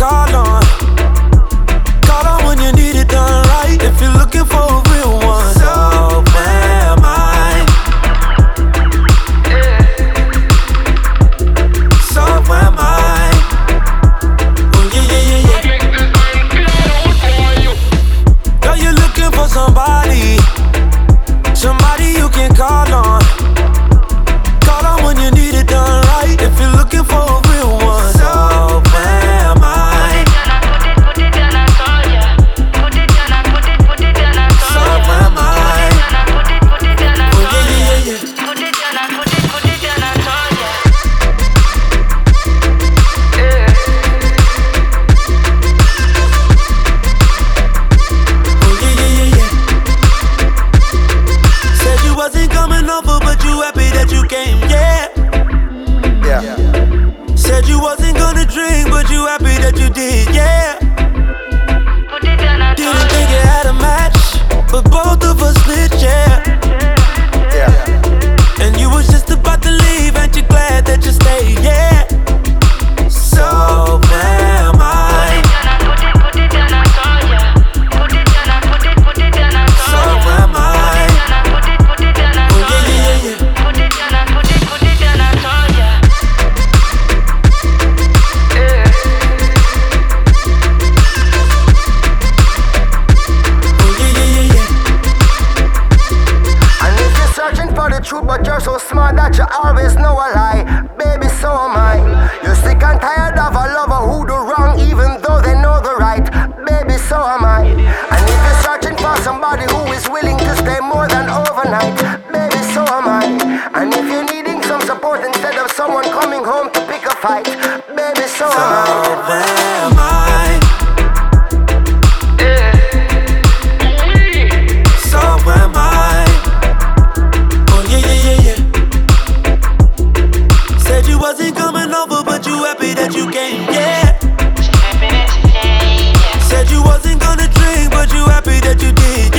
call on. Call on when you need it done right. If you're looking for a real one. So am I. So am I. Oh yeah. Girl, you're looking for somebody you can call on. Call on when you need it done right. If you're looking for a real one. So am I. Put it down, I told ya. Put it down, I told ya. So am I. Put it down, I told ya. Put it down, I told ya. Oh yeah. Said you wasn't coming over, but you happy that you came, yeah. Said you wasn't gonna drink, but you happy that you did, yeah. Didn't think you had a match, but both of us lit, yeah. And you was just about to leave, ain't you glad that you stayed, yeah. So am I. So am I. Oh yeah. Truth, but you're so smart that you always know a lie. Baby, so am I. You're sick and tired of a lover who do wrong even though they know the right. Baby, so am I. And if you're searching for somebody who is willing to stay more than overnight, baby, so am I. And if you're needing some support instead of someone coming home to pick a fight, baby, so am I. Am I. So am I. Said you wasn't coming over, but you happy that you came, yeah. Said you wasn't gonna drink, but you happy that you did,